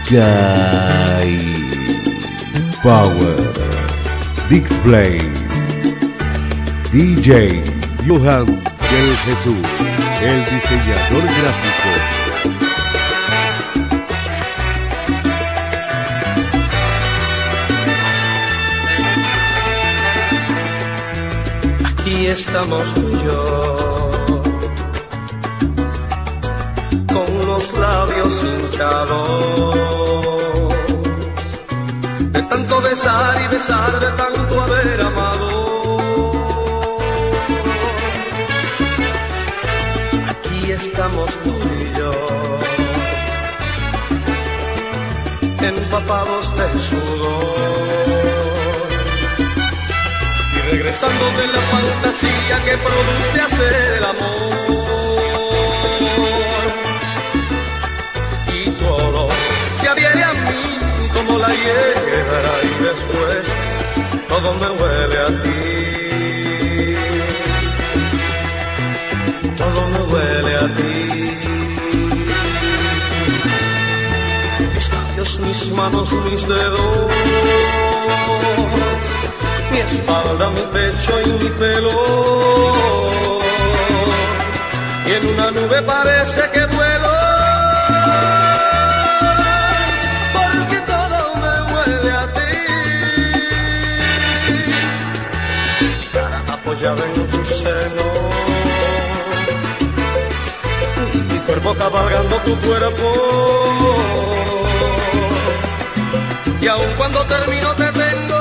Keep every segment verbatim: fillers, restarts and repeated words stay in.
Sky Power Display. D J Johan del Jesús, el diseñador gráfico. Aquí estamos tú y yo, con los labios hinchados, de tanto besar y besar, de tanto haber amado. Aquí estamos tú y yo, empapados de sudor, regresando de la fantasía que produce hacer el amor. Y tu olor se adhiere a mí como la hierba y después todo me huele a ti. Todo me huele a ti. Mis labios, mis manos, mis dedos, mi espalda, mi pecho y mi pelo, y en una nube parece que vuelo, porque todo me huele a ti. Mi cara apoyada en tu seno, mi cuerpo cabalgando tu cuerpo, y aun cuando termino te tengo,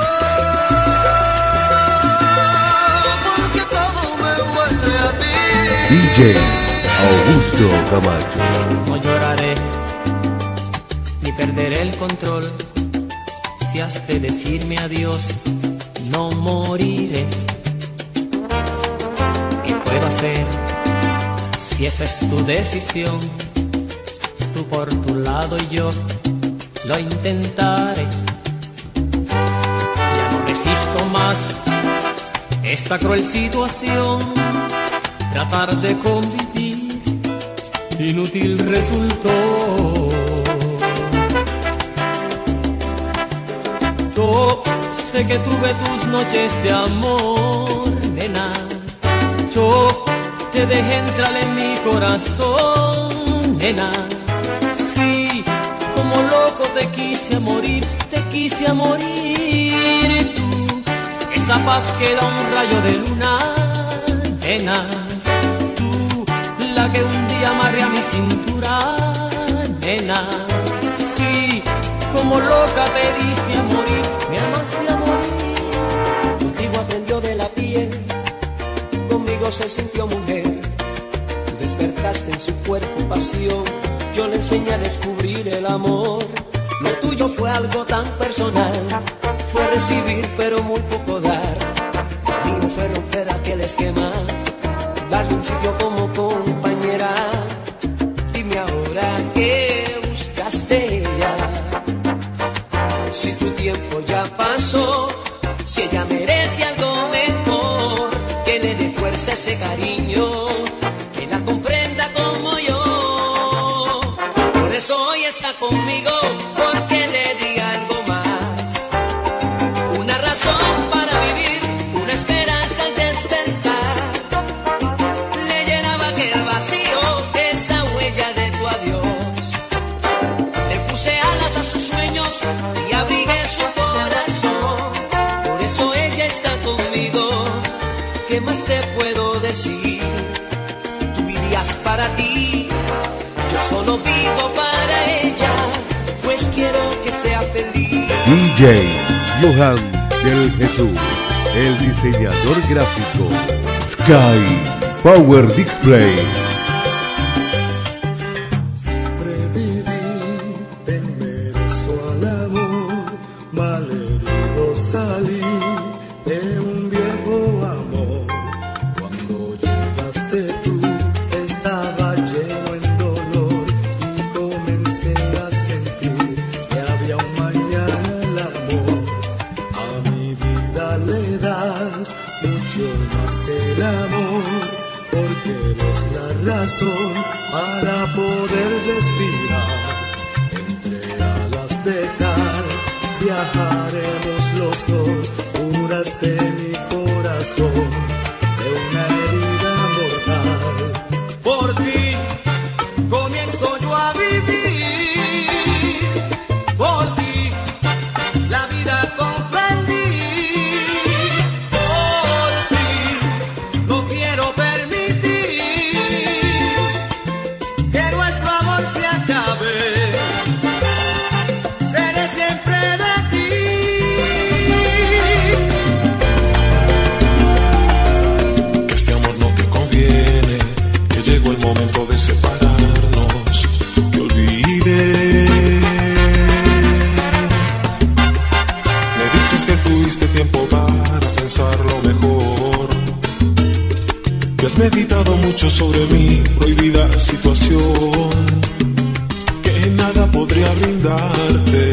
D J Augusto Camacho. No lloraré ni perderé el control. Si has de decirme adiós, no moriré. ¿Qué puedo hacer si esa es tu decisión? Tú por tu lado y yo lo intentaré. Ya no resisto más esta cruel situación. Tratar de convivir inútil resultó. Yo sé que tuve tus noches de amor, nena. Yo te dejé entrar en mi corazón, nena. Sí, como loco te quise a morir, te quise a morir. Tú, esa paz que da un rayo de luna, nena. Que un día amarré a mi cintura, nena. Sí, como loca te diste a morir, me amaste a morir. Contigo aprendió de la piel, conmigo se sintió mujer. Tú despertaste en su cuerpo pasión, yo le enseñé a descubrir el amor. Lo tuyo fue algo tan personal, fue recibir pero muy poco dar. Lo mío fue romper aquel esquema, darle un sitio como compañera. Dime ahora qué buscaste ya, si tu tiempo ya pasó, si ella merece algo mejor, que le dé fuerza a ese cariño, que la comprenda como yo. Por eso hoy está conmigo, porque le di algo más, una razón para vivir, una esperanza al despertar. Le llenaba aquel vacío, esa huella de tu adiós. Le puse alas a sus sueños y abrigué su corazón. Por eso ella está conmigo. ¿Qué más te puedo decir? Tú vivías para ti, yo solo vivo para ella, pues quiero que sea feliz. D J Johan del Jesús, el diseñador gráfico. Sky Power Display. Siempre viví temeroso al amor, malherido salí de un viejo amor. Cuando llegaste tú estaba lleno en dolor y comencé a sentir que había un mañana. El amor a mi vida le das mucho más que el amor, porque eres la razón para poder respirar. Entré a la gusto curaste mi corazón de una herida mortal. Por ti comienzo yo a vivir, por ti la vida comprendí, por ti no quiero permitir que nuestro amor se acabe, seré siempre de ti. Este amor no te conviene, que llegó el momento de separarnos, te olvidé. Me dices que tuviste tiempo para pensarlo mejor, que has meditado mucho sobre mi prohibida situación, que nada podría brindarte,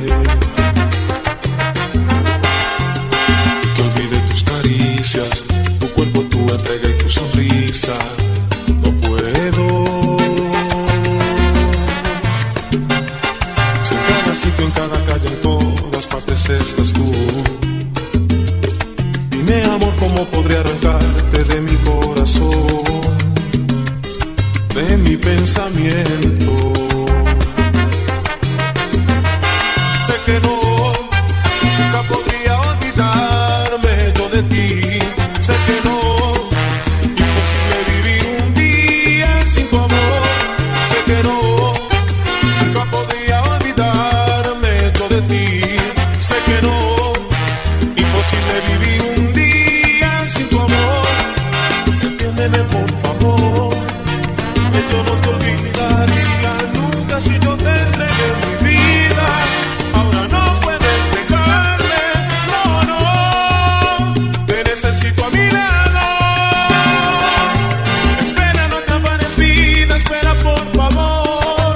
que olvide tus caricias, tu cuerpo, tu entrega y tu sonrisa. No puedo. Si en cada sitio, en cada calle, en todas partes estás tú, dime amor, ¿cómo podría arrancarte de mi corazón, de mi pensamiento? Sé que no, nunca podría olvidarme yo de ti. Sé que no, imposible vivir un día sin tu amor. Sé que no, nunca podría olvidarme yo de ti. Sé que no, imposible vivir un día sin tu amor. Entiéndeme por favor, que yo no te olvidaría nunca si yo te entregué mi vida. Ahora no puedes dejarme, no, no, te necesito a mi lado. Espera, no te afanes vida, espera por favor.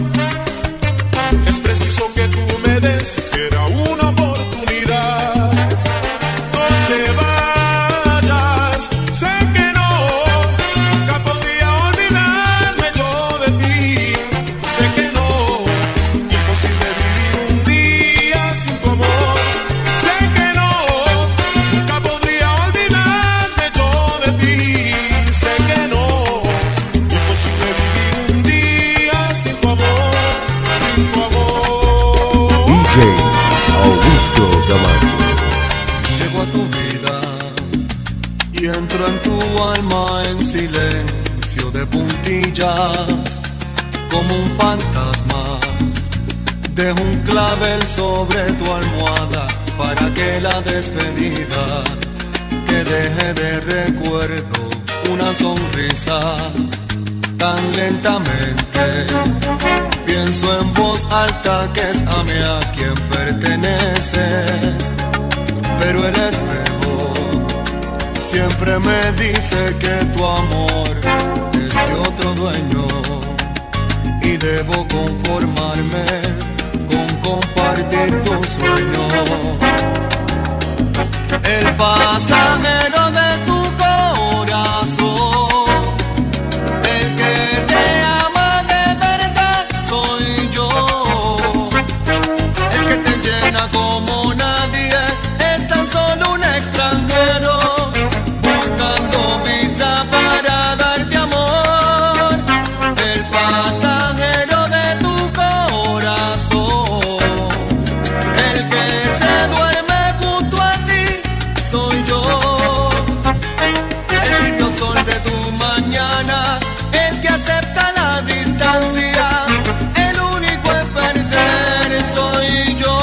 Es preciso que tú me des siquiera una oportunidad. No te vayas, sé que no, nunca podría olvidarme yo de ti. Sé que no, imposible vivir un día sin tu amor. Sé que no, nunca podría olvidarme yo de ti. Sé que no, imposible vivir un día sin tu amor, sin tu amor. D J Augusto Camacho. Llego a tu vida y entro en tu alma en silencio de puntillas, como un fantasma. Dejo un clavel sobre tu almohada para que la despedida que deje de recuerdo una sonrisa. Tan lentamente pienso en voz alta que es a mí a quien perteneces, pero el espejo siempre me dice que tu amor es de otro dueño y debo conformarme con compartir tu sueño. El pasajero de tu corazón, el que te ama de verdad soy yo, el que te llena como nadie, es tan solo un extranjero buscando visa para darte amor. El pasajero de tu corazón, el que se duerme junto a ti soy yo, el lindo sol de tu mañana, el que acepta la distancia, el único en perder soy yo.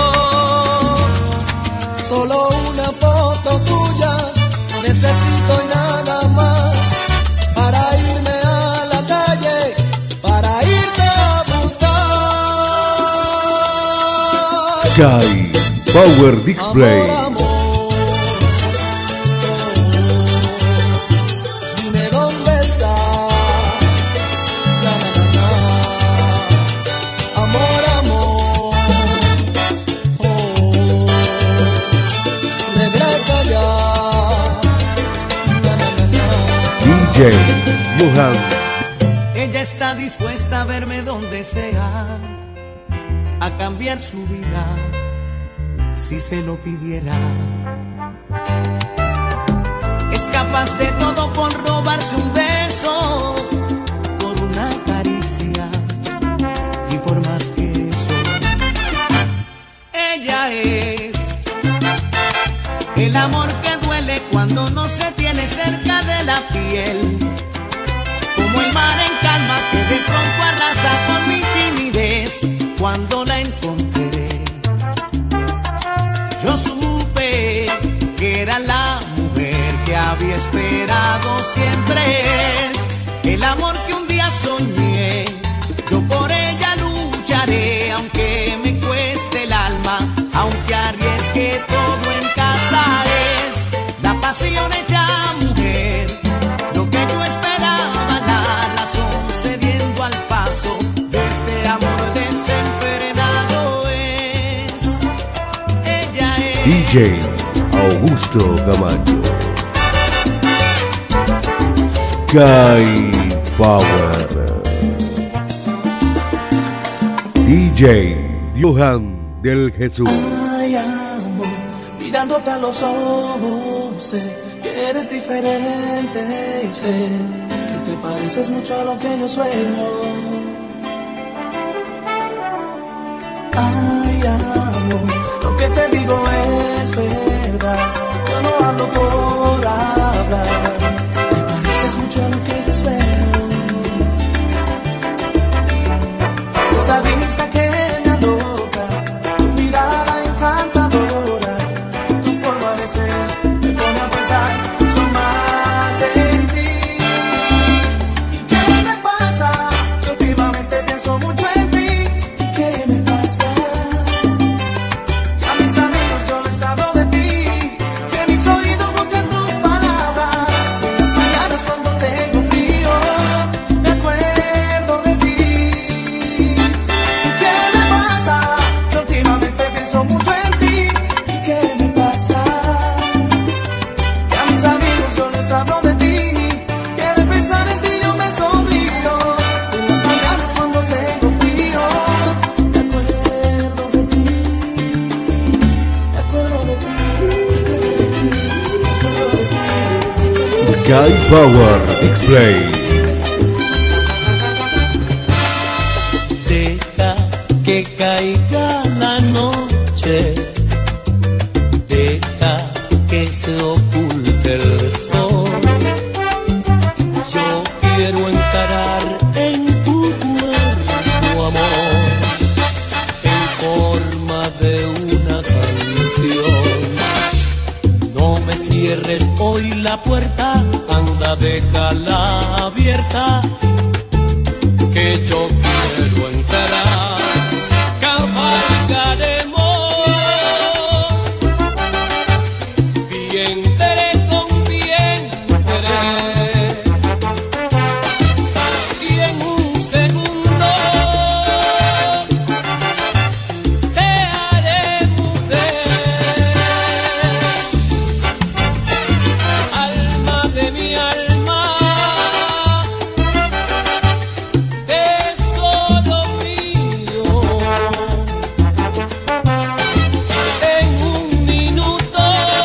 Solo una foto tuya necesito y nada más para irme a la calle, para irte a buscar. Sky Power Display. Amor, amor, dime dónde estás. La, la, la, la. Amor, amor, oh, regresa ya. La, la, la, la. D J Johan. Ella está dispuesta a verme donde sea, a cambiar su vida, si se lo pidiera. Es capaz de todo por robarse un beso, por una caricia y por más que eso. Ella es el amor que duele cuando no se tiene cerca de la piel, como el mar en calma que de pronto arrasa con mi timidez. Cuando la encontré, yo supe que era la mujer que había esperado siempre. Es el amor que un día soñé, yo por ella lucharé, aunque me cueste el alma, aunque arriesgue todo en casa. Es la pasión hecha mujer, lo que yo esperaba, la razón cediendo al paso de este amor desenfrenado. Es ella es D J Augusto Camacho. Sky Power. D J Johan del Jesús. Ay, amor, mirándote a los ojos, sé que eres diferente y sé que te pareces mucho a lo que yo sueño. Ay, amor, lo que te digo es verdad, yo no hablo por hablar. Te pareces mucho a lo que yo sueño. Esa risa que me aloca, tu mirada encantadora, tu forma de ser me pone a pensar mucho más en ti. ¿Y qué me pasa? Que últimamente pienso mucho en ti. ¿Y qué me pasa? Que a mis amigos yo les hablo de ti, que mis oídos buscan tus palabras. En las mañanas cuando tengo frío me acuerdo de ti. ¿Y qué me pasa? Que últimamente pienso mucho en ti. ¿Y qué me pasa? Que a mis amigos yo les hablo de ti, que de pensar en ti yo me sonrío. En las mañanas cuando tengo frío me acuerdo de ti. Me acuerdo de ti. Me acuerdo de ti. Sky Power Explain. Deja que caiga la noche, deja que se oculte el sol. Yo quiero encarar en tu cuerpo, amor, en forma de una canción. No me cierres hoy la puerta, anda, déjala abierta, que yo quiero encarar. Cabalgaremos vientre con vientre, y en un segundo te haré mujer. Alma de mi alma, tesoro mío, en un minuto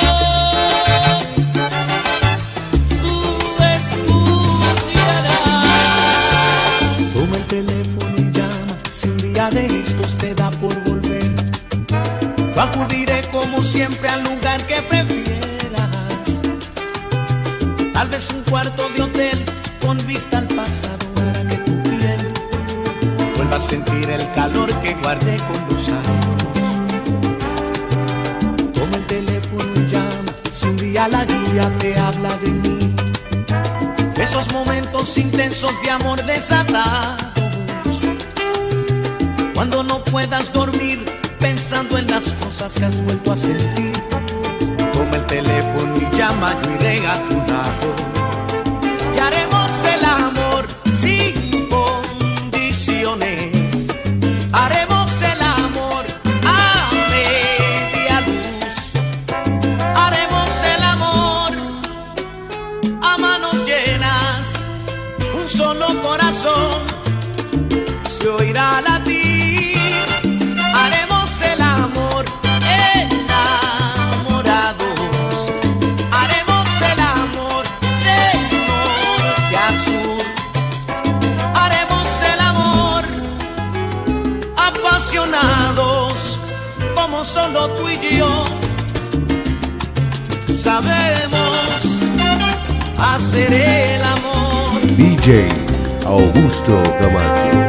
tú escucharás. Toma el teléfono y llama, si un día de estos te da por volver, yo acudiré como siempre al lugar que prefieras. Tal vez un cuarto de hotel con vista al pasado hará que tu piel vuelva a sentir el calor que guardé con los años. Toma el teléfono y llama, si un día la lluvia te habla de mí, esos momentos intensos de amor desatados, cuando no puedas dormir pensando en las cosas que has vuelto a sentir. Toma el teléfono y llama, yo iré a tu lado y haremos el amor sin condiciones. Haremos el amor a media luz. Haremos el amor a manos llenas. Un solo corazón se oirá latir. Haremos el amor, eh. apasionados como solo tú y yo sabemos hacer el amor. D J Augusto Camacho.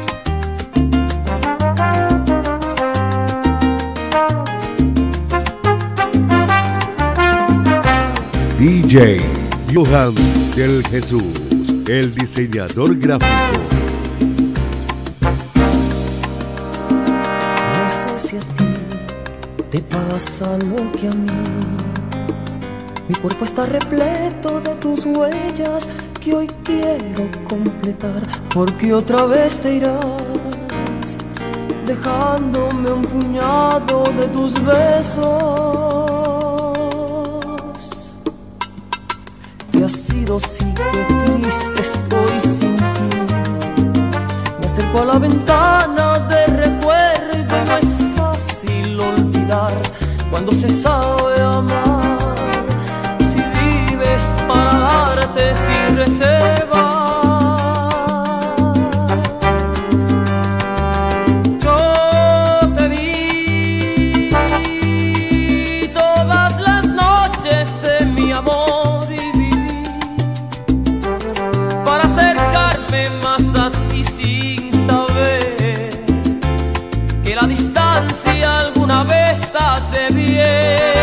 D J Johan del Jesús, el diseñador gráfico. No sé si a ti te pasa lo que a mí. Mi cuerpo está repleto de tus huellas que hoy quiero completar, porque otra vez te irás, dejándome un puñado de tus besos. Y ha sido sí que triste estoy sin ti. Me acerco a la ventana de recuerdo y no es fácil olvidar cuando se sabe amar. Para darte sin reservas, yo te di todas las noches de mi amor y viví para acercarme más a ti sin saber que la distancia alguna vez hace bien.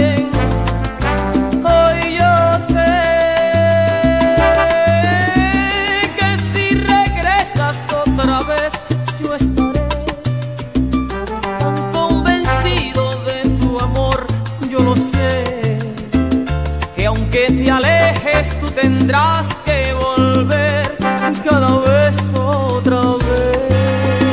Tendrás que volver cada vez otra vez.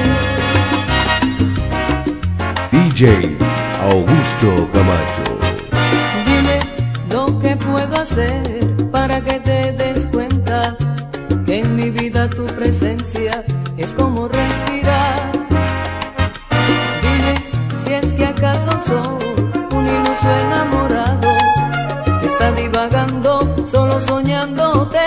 D J Augusto Camacho. Dime lo que puedo hacer para que te des cuenta que en mi vida tu presencia es como respirar. Dime si es que acaso soy un iluso enamorado que está divagando solo soñándote.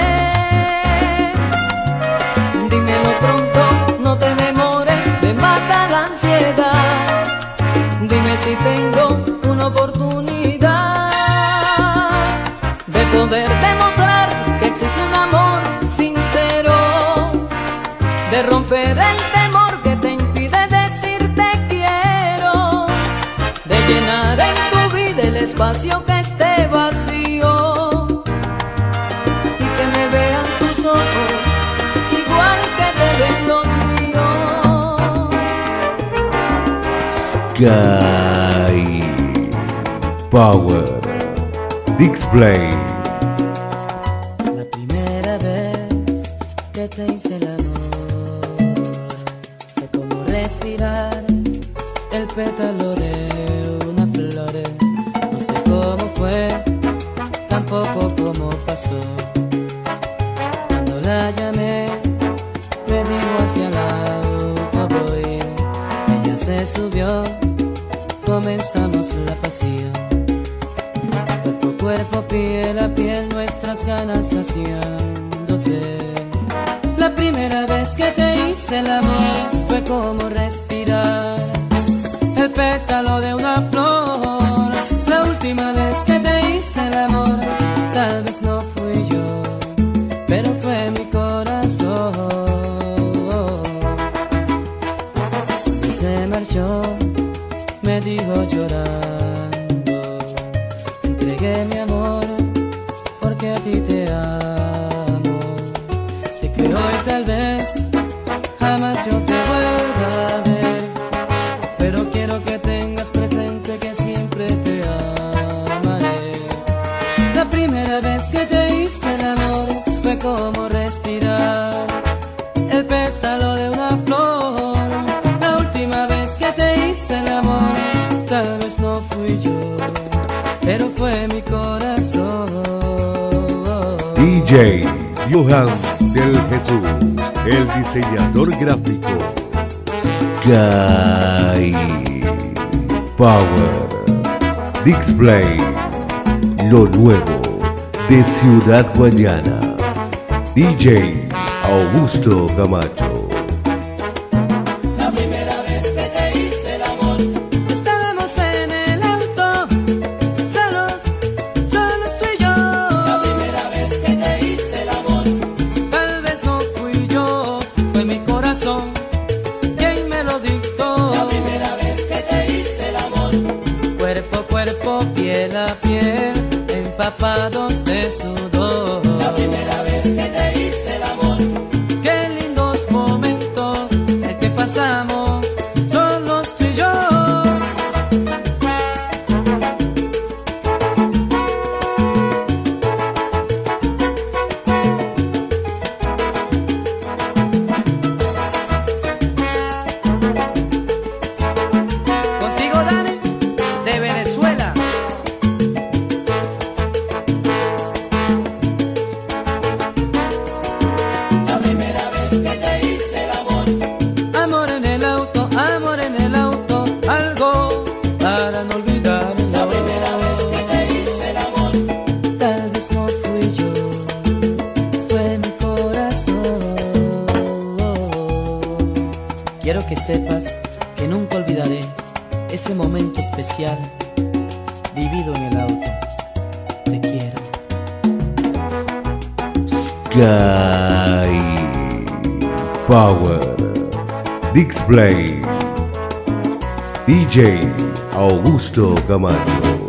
Dímelo pronto, no te demores, me mata la ansiedad. Dime si tengo una oportunidad de poder demostrar que existe un amor sincero, de romper el temor que te impide decirte quiero, de llenar en tu vida el espacio que esté vacío. Igual que te ven los míos. Sky Power Display. La primera vez que te hice el amor fue como respirar el pétalo de una flor. No sé cómo fue, tampoco cómo pasó. La llamé, me dijo hacia el auto voy. Ella se subió, comenzamos la pasión. Cuerpo, cuerpo, piel a piel, nuestras ganas saciándose. La primera vez que te hice el amor fue como respirar el pétalo de una flor. La última vez que te hice el amor, tal vez no fui yo, pero fue mi corazón. Y se marchó, me dijo llorando, te entregué mi amor porque a ti te amo. Sé que hoy tal vez jamás yo te vuelva a ver, pero quiero que tengas presente que siempre te amaré. La primera vez que te hice el amor fue como respirar el pétalo de una flor. La última vez que te hice el amor, tal vez no fui yo, pero fue mi corazón. D J Johan del Jesús, el diseñador gráfico. Sky Power Display, lo nuevo de Ciudad Guayana. D J Augusto Camacho. La primera vez que te de la piel, empapados de sudor. La primera vez que te hice el amor. Qué lindos momentos el que pasamos, solos tú y yo. Contigo, Dani, de Venezuela. La primera vez que te hice el amor. Amor en el auto, amor en el auto, algo para no olvidar el La amor. primera vez que te hice el amor. Tal vez no fui yo, fue mi corazón. Quiero que sepas que nunca olvidaré ese momento especial vivido en el auto. Te quiero. Sky Power Display D J Augusto Camacho.